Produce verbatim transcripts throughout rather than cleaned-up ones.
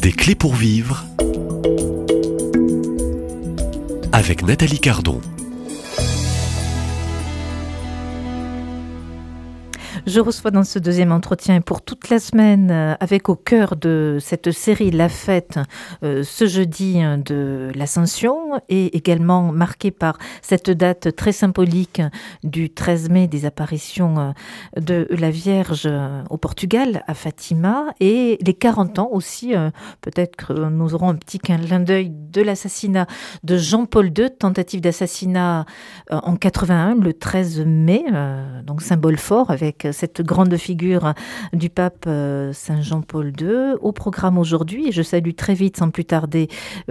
Des clés pour vivre avec Nathalie Cardon. Je reçois dans ce deuxième entretien pour toute la semaine, avec au cœur de cette série La Fête, euh, ce jeudi de l'Ascension, et également marqué par cette date très symbolique du treize mai des apparitions de la Vierge au Portugal, à Fatima, et les quarante ans aussi, euh, peut-être que nous aurons un petit clin d'œil de l'assassinat de Jean-Paul deux, tentative d'assassinat euh, en quatre-vingt-un, le treize mai, euh, donc symbole fort avec cette grande figure du pape euh, Saint Jean-Paul deux. Au programme aujourd'hui, et je salue très vite, sans plus tarder,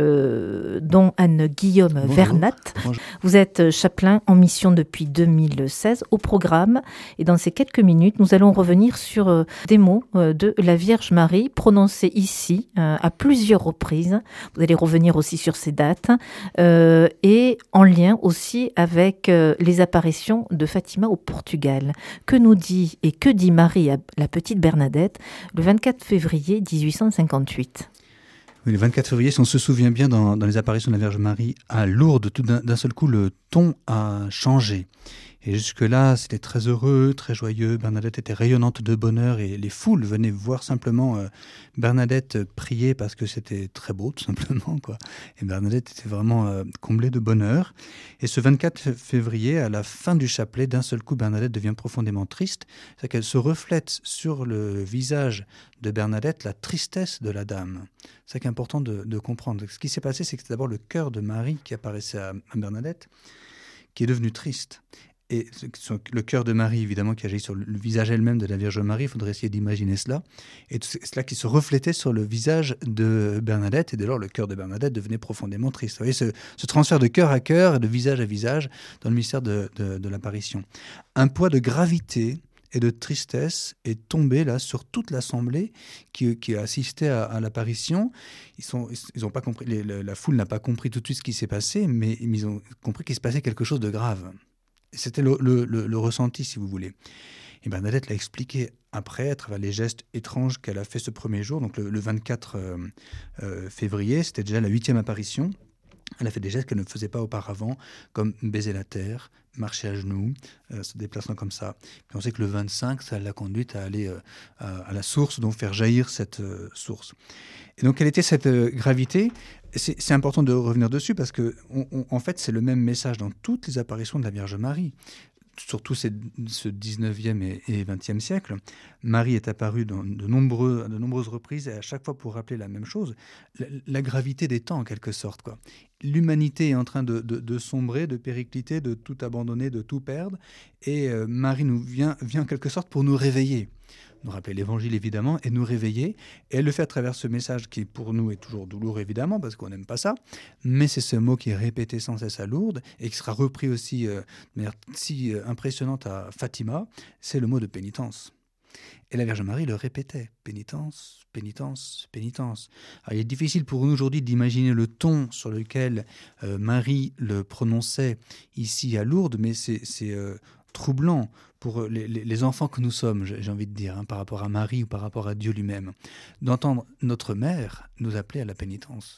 euh, dont Anne-Guillaume Vernat. Bonjour. Vous êtes chapelain en mission depuis deux mille seize. Au programme, et dans ces quelques minutes, nous allons revenir sur euh, des mots euh, de la Vierge Marie prononcés ici euh, à plusieurs reprises. Vous allez revenir aussi sur ces dates euh, et en lien aussi avec euh, les apparitions de Fatima au Portugal. Que nous dit et que dit Marie à la petite Bernadette le vingt-quatre février dix-huit cent cinquante-huit? Oui, le vingt-quatre février, si on se souvient bien, dans, dans les apparitions de la Vierge Marie à Lourdes, tout d'un, d'un seul coup, le ton a changé. Et jusque-là, c'était très heureux, très joyeux. Bernadette était rayonnante de bonheur et les foules venaient voir simplement euh, Bernadette prier parce que c'était très beau, tout simplement, quoi. Et Bernadette était vraiment euh, comblée de bonheur. Et ce vingt-quatre février, à la fin du chapelet, d'un seul coup, Bernadette devient profondément triste. C'est qu'elle se reflète sur le visage de Bernadette la tristesse de la dame. C'est ça qui est important de, de comprendre. Ce qui s'est passé, c'est que c'est d'abord le cœur de Marie qui apparaissait à, à Bernadette, qui est devenu triste. Et le cœur de Marie, évidemment, qui agit sur le visage elle-même de la Vierge Marie, il faudrait essayer d'imaginer cela. Et c'est cela qui se reflétait sur le visage de Bernadette, et dès lors, le cœur de Bernadette devenait profondément triste. Vous voyez, ce, ce transfert de cœur à cœur, de visage à visage, dans le mystère de, de, de l'apparition. Un poids de gravité et de tristesse est tombé là sur toute l'assemblée qui, qui a assisté à, à l'apparition. Ils sont, ils ont pas compris, les, la foule n'a pas compris tout de suite ce qui s'est passé, mais, mais ils ont compris qu'il se passait quelque chose de grave. C'était le, le, le, le ressenti, si vous voulez. Et Bernadette l'a expliqué après, à travers les gestes étranges qu'elle a fait ce premier jour. Donc le, le vingt-quatre euh, euh, février, c'était déjà la huitième apparition. Elle a fait des gestes qu'elle ne faisait pas auparavant, comme baiser la terre, marcher à genoux, euh, se déplaçant comme ça. Puis on sait que le vingt-cinq, ça l'a conduite à aller euh, à, à la source, donc faire jaillir cette euh, source. Et donc, quelle était cette euh, gravité ? c'est, c'est important de revenir dessus parce que, on, on, en fait, c'est le même message dans toutes les apparitions de la Vierge Marie. Surtout ces, ce dix-neuvième et, et vingtième siècle, Marie est apparue dans de, nombreux, de nombreuses reprises et à chaque fois pour rappeler la même chose, la, la gravité des temps en quelque sorte, quoi. L'humanité est en train de, de, de sombrer, de péricliter, de tout abandonner, de tout perdre, et euh, Marie nous vient, vient en quelque sorte pour nous réveiller. Nous rappeler l'évangile évidemment et nous réveiller, et elle le fait à travers ce message qui pour nous est toujours douloureux évidemment parce qu'on n'aime pas ça, mais c'est ce mot qui est répété sans cesse à Lourdes et qui sera repris aussi euh, de manière si euh, impressionnante à Fatima, c'est le mot de pénitence. Et la Vierge Marie le répétait, pénitence, pénitence, pénitence. Alors, il est difficile pour nous aujourd'hui d'imaginer le ton sur lequel euh, Marie le prononçait ici à Lourdes, mais c'est, c'est euh, troublant pour les, les, les enfants que nous sommes, j'ai envie de dire, hein, par rapport à Marie ou par rapport à Dieu lui-même, d'entendre notre mère nous appeler à la pénitence.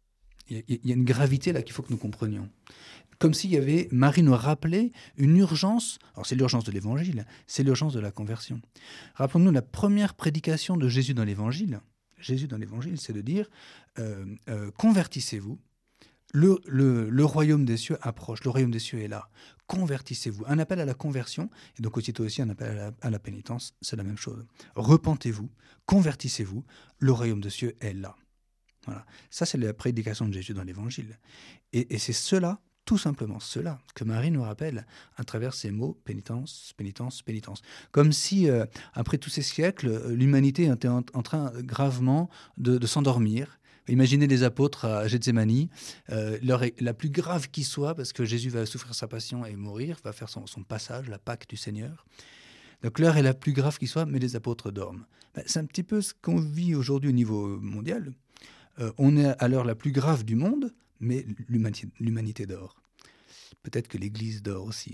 Il y a, il y a une gravité là qu'il faut que nous comprenions. Comme s'il y avait, Marie nous rappelait une urgence, alors c'est l'urgence de l'évangile, c'est l'urgence de la conversion. Rappelons-nous la première prédication de Jésus dans l'évangile. Jésus dans l'évangile, c'est de dire euh, euh, convertissez-vous. Le, le, le royaume des cieux approche, le royaume des cieux est là. Convertissez-vous. Un appel à la conversion, et donc aussitôt aussi un appel à la, à la pénitence, c'est la même chose. Repentez-vous, convertissez-vous, le royaume des cieux est là. Voilà. Ça, c'est la prédication de Jésus dans l'Évangile. Et, et c'est cela, tout simplement cela, que Marie nous rappelle à travers ces mots pénitence, pénitence, pénitence. Comme si, euh, après tous ces siècles, l'humanité était en, en train gravement de, de s'endormir. Imaginez les apôtres à Gethsémani, euh, l'heure est la plus grave qui soit, parce que Jésus va souffrir sa passion et mourir, va faire son, son passage, la Pâque du Seigneur. Donc l'heure est la plus grave qui soit, mais les apôtres dorment. Ben, c'est un petit peu ce qu'on vit aujourd'hui au niveau mondial. Euh, on est à l'heure la plus grave du monde, mais l'humanité, l'humanité dort. Peut-être que l'Église dort aussi.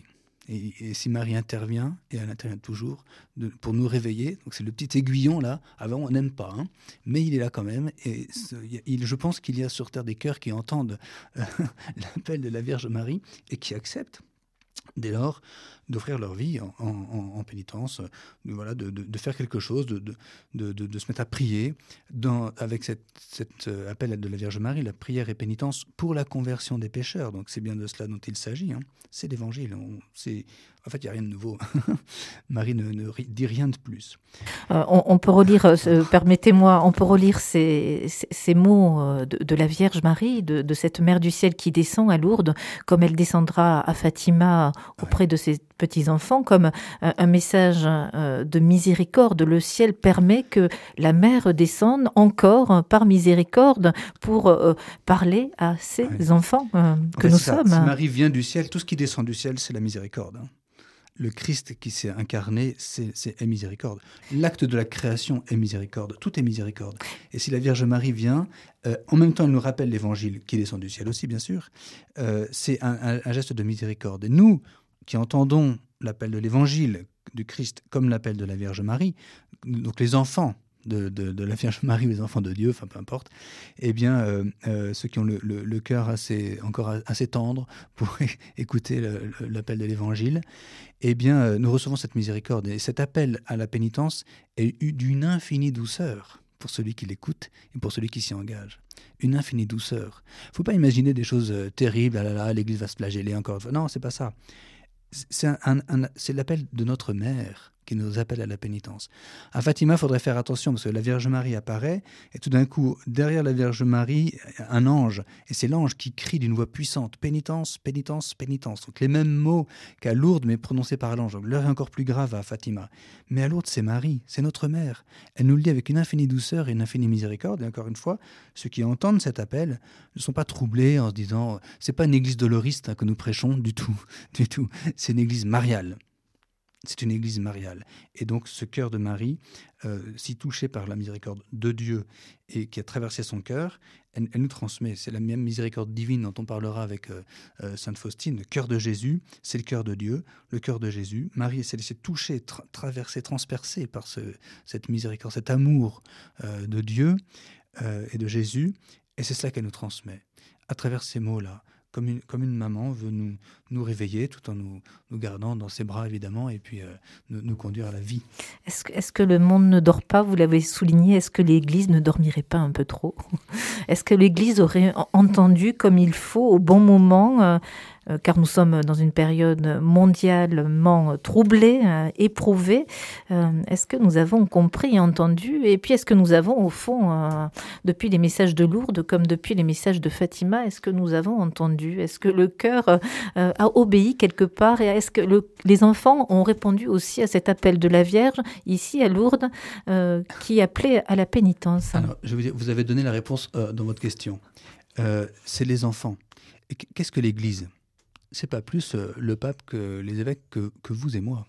Et, et si Marie intervient, et elle intervient toujours, de, pour nous réveiller, donc c'est le petit aiguillon là, avant on n'aime pas, hein, mais il est là quand même, et ce, il, je pense qu'il y a sur Terre des cœurs qui entendent euh, l'appel de la Vierge Marie et qui acceptent, dès lors, d'offrir leur vie en, en, en pénitence, de, voilà, de, de, de faire quelque chose, de, de, de, de se mettre à prier dans, avec cet cette appel de la Vierge Marie, la prière et pénitence pour la conversion des pécheurs. Donc c'est bien de cela dont il s'agit. Hein. C'est l'Évangile. On, c'est, en fait, il n'y a rien de nouveau. Marie ne, ne dit rien de plus. Euh, on, on peut relire, euh, permettez-moi, on peut relire ces, ces, ces mots de, de la Vierge Marie, de, de cette Mère du Ciel qui descend à Lourdes, comme elle descendra à Fatima auprès ouais. de ses petits-enfants, comme un, un message euh, de miséricorde. Le ciel permet que la Mère descende encore par miséricorde pour euh, parler à ses ouais. enfants euh, que fait, nous sommes. Si Marie vient du ciel, tout ce qui descend du ciel, c'est la miséricorde. Hein. Le Christ qui s'est incarné, c'est, c'est est miséricorde. L'acte de la création est miséricorde. Tout est miséricorde. Et si la Vierge Marie vient, euh, en même temps, elle nous rappelle l'Évangile qui descend du ciel aussi, bien sûr. Euh, c'est un, un, un geste de miséricorde. Et nous, qui entendons l'appel de l'Évangile du Christ comme l'appel de la Vierge Marie, donc les enfants de, de, de la Vierge Marie ou les enfants de Dieu, enfin peu importe, eh bien euh, euh, ceux qui ont le, le, le cœur assez, encore assez tendre pour écouter le, le, l'appel de l'Évangile, eh bien euh, nous recevons cette miséricorde. Et cet appel à la pénitence est d'une infinie douceur pour celui qui l'écoute et pour celui qui s'y engage. Une infinie douceur. Il ne faut pas imaginer des choses terribles, ah là là, l'Église va se flageller encore. Non, c'est pas ça. C'est, un, un, un, c'est l'appel de notre mère qui nous appelle à la pénitence. À Fatima, il faudrait faire attention parce que la Vierge Marie apparaît et tout d'un coup, derrière la Vierge Marie, un ange. Et c'est l'ange qui crie d'une voix puissante « Pénitence, pénitence, pénitence ». Donc les mêmes mots qu'à Lourdes, mais prononcés par l'ange. Donc l'heure est encore plus grave à Fatima. Mais à Lourdes, c'est Marie, c'est notre mère. Elle nous le dit avec une infinie douceur et une infinie miséricorde. Et encore une fois, ceux qui entendent cet appel ne sont pas troublés en se disant « C'est pas une église doloriste hein, que nous prêchons du tout, du tout. C'est une église mariale ». C'est une église mariale. Et donc, ce cœur de Marie, euh, si touché par la miséricorde de Dieu et qui a traversé son cœur, elle, elle nous transmet. C'est la même miséricorde divine dont on parlera avec euh, euh, Sainte Faustine. Le cœur de Jésus, c'est le cœur de Dieu, le cœur de Jésus. Marie s'est laissée toucher, tra- traversée, transpercée par ce, cette miséricorde, cet amour euh, de Dieu euh, et de Jésus. Et c'est cela qu'elle nous transmet, à travers ces mots-là. Comme une, comme une maman veut nous, nous réveiller tout en nous, nous gardant dans ses bras, évidemment, et puis euh, nous, nous conduire à la vie. Est-ce que, est-ce que le monde ne dort pas? Vous l'avez souligné. Est-ce que l'Église ne dormirait pas un peu trop? Est-ce que l'Église aurait entendu comme il faut, au bon moment, euh, euh, car nous sommes dans une période mondialement troublée, euh, éprouvée. Euh, est-ce que nous avons compris et entendu? Et puis, est-ce que nous avons, au fond, euh, depuis les messages de Lourdes, comme depuis les messages de Fatima, est-ce que nous avons entendu? Est-ce que le cœur euh, a obéi quelque part? Et est-ce que le, les enfants ont répondu aussi à cet appel de la Vierge, ici à Lourdes, euh, qui appelait à la pénitence? Alors, je vous, dire, vous avez donné la réponse euh, dans votre question. Euh, c'est les enfants. Et qu'est-ce que l'Église? C'est pas plus euh, le pape que les évêques que, que vous et moi.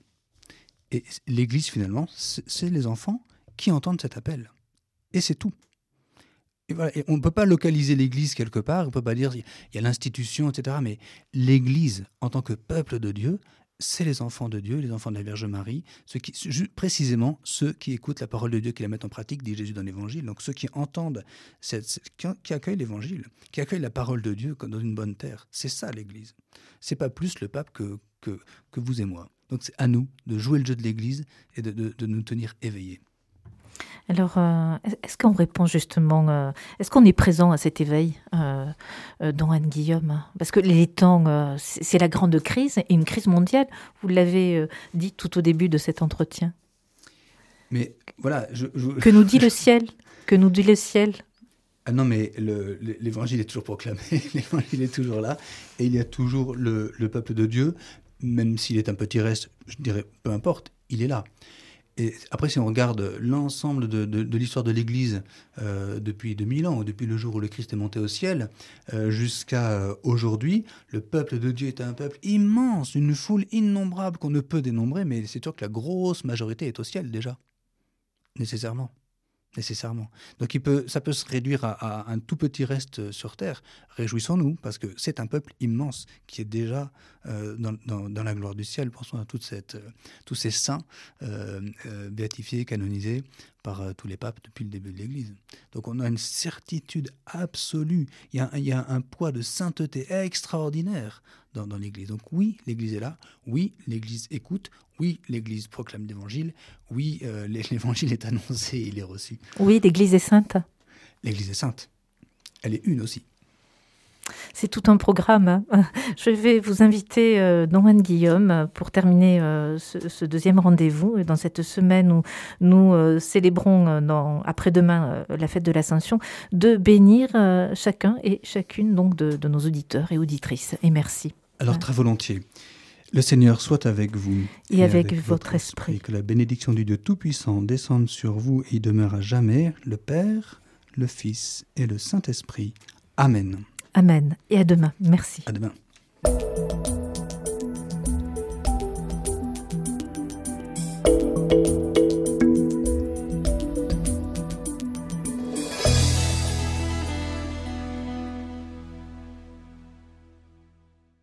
Et l'Église, finalement, c'est, c'est les enfants qui entendent cet appel. Et c'est tout. Et voilà. Et on ne peut pas localiser l'Église quelque part, on ne peut pas dire il y a l'institution, et cetera. Mais l'Église, en tant que peuple de Dieu, c'est les enfants de Dieu, les enfants de la Vierge Marie, ceux qui, précisément ceux qui écoutent la parole de Dieu, qui la mettent en pratique, dit Jésus dans l'Évangile. Donc ceux qui entendent, cette, cette, qui accueillent l'Évangile, qui accueillent la parole de Dieu dans une bonne terre. C'est ça l'Église. C'est pas plus le pape que, que, que vous et moi. Donc c'est à nous de jouer le jeu de l'Église et de, de, de nous tenir éveillés. Alors, euh, est-ce qu'on répond justement, euh, est-ce qu'on est présent à cet éveil euh, euh, dans Anne-Guillaume? Parce que les temps, euh, c'est, c'est la grande crise, et une crise mondiale, vous l'avez euh, dit tout au début de cet entretien. Mais voilà, je, je... Que nous dit le ciel? Que nous dit le ciel? Ah non, mais le, l'évangile est toujours proclamé, l'évangile est toujours là, et il y a toujours le, le peuple de Dieu, même s'il est un petit reste, je dirais, peu importe, il est là. Et après, si on regarde l'ensemble de, de, de l'histoire de l'Église euh, depuis deux mille ans, ou depuis le jour où le Christ est monté au ciel, euh, jusqu'à euh, aujourd'hui, le peuple de Dieu est un peuple immense, une foule innombrable qu'on ne peut dénombrer, mais c'est sûr que la grosse majorité est au ciel déjà, nécessairement. nécessairement. Donc il peut, ça peut se réduire à, à un tout petit reste sur terre. Réjouissons-nous, parce que c'est un peuple immense qui est déjà euh, dans, dans, dans la gloire du ciel. Pensons à toute cette, euh, tous ces saints euh, euh, béatifiés, canonisés par euh, tous les papes depuis le début de l'Église. Donc on a une certitude absolue. Il y a, il y a un poids de sainteté extraordinaire dans, dans l'Église. Donc oui, l'Église est là. Oui, l'Église écoute. Oui, l'Église proclame l'Évangile. Oui, euh, l'Évangile est annoncé et il est reçu. Oui, l'Église est sainte. L'Église est sainte. Elle est une aussi. C'est tout un programme. Je vais vous inviter, euh, Don Juan Guillaume, pour terminer euh, ce, ce deuxième rendez-vous, dans cette semaine où nous euh, célébrons euh, dans, après-demain euh, la fête de l'Ascension, de bénir euh, chacun et chacune donc, de, de nos auditeurs et auditrices. Et merci. Alors, ouais. Très volontiers. Le Seigneur soit avec vous et, et avec, avec votre, votre esprit. esprit. Que la bénédiction du Dieu Tout-Puissant descende sur vous et y demeure à jamais, le Père, le Fils et le Saint-Esprit. Amen. Amen. Et à demain. Merci. À demain.